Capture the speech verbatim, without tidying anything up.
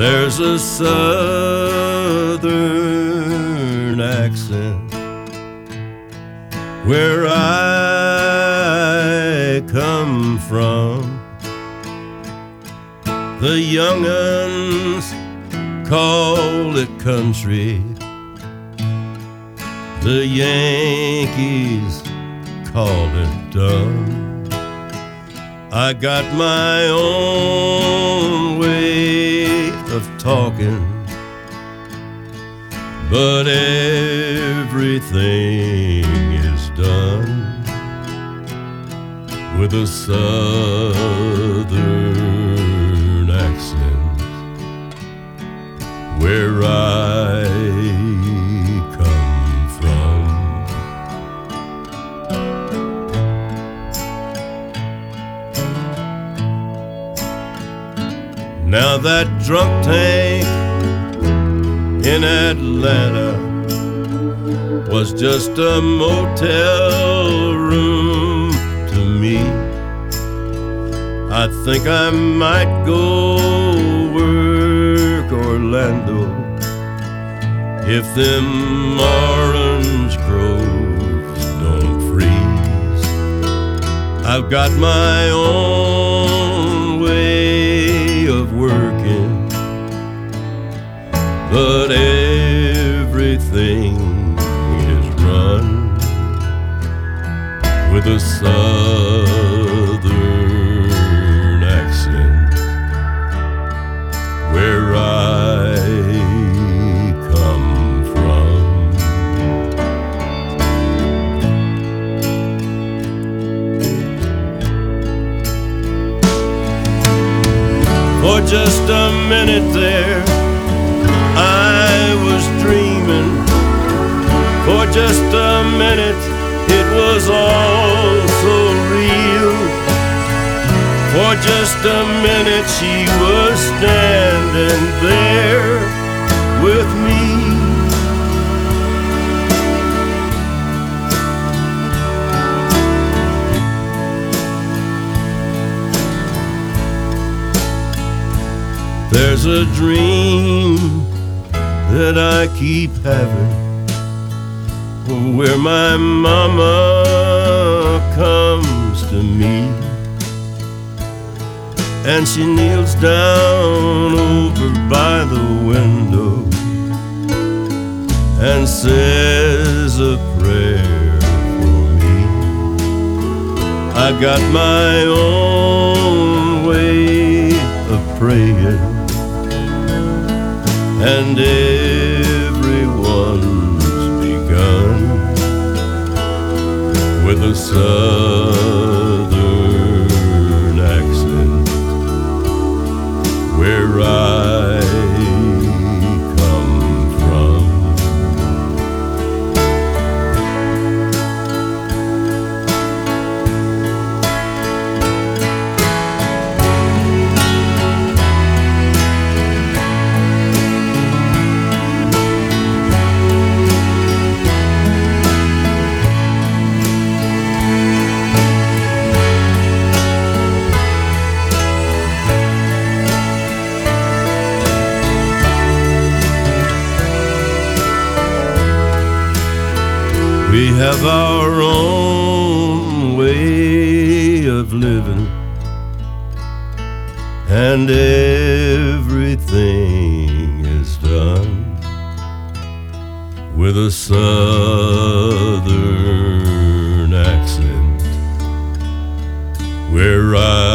There's a southern accent where I come from. The young'uns call it country, the Yankees call it dumb. I got my own way of talking, but everything is done with a southern accent where I come from. Now that drunk tank in Atlanta was just a motel room to me. I think I might go work Orlando if them orange groves don't freeze. I've got my own way of working, but everything is run with a southern accent where I come from. For just a minute there I was dreaming. For just a minute it was all so real. For just a minute she was standing there with me. There's a dream that I keep having where my mama comes to me and she kneels down over by the window and says a prayer for me. I got my own way of praying, and everyone's begun with a southern accent where I come from. We have our own way of living, and everything is done with a southern accent where I